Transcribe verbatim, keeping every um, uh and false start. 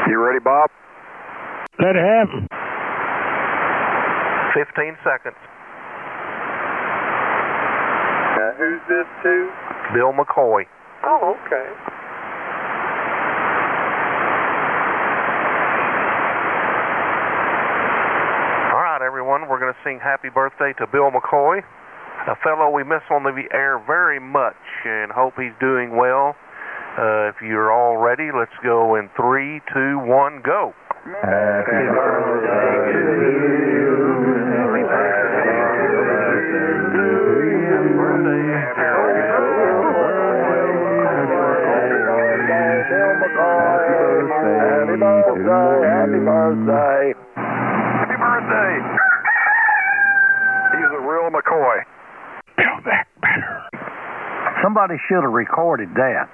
You ready, Bob? Let it happen. Fifteen seconds. Now, who's this to? Bill McCoy. Oh, okay. All right, everyone, we're going to sing happy birthday to Bill McCoy, a fellow we miss on the air very much and hope he's doing well. Uh, if you're all ready, let's go in three, two, one, go. Happy birthday to you. Happy birthday to you. Happy birthday. Bill McCoy. Happy birthday. Happy birthday. Happy birthday. He's a real McCoy. Build that better. Somebody should have recorded that.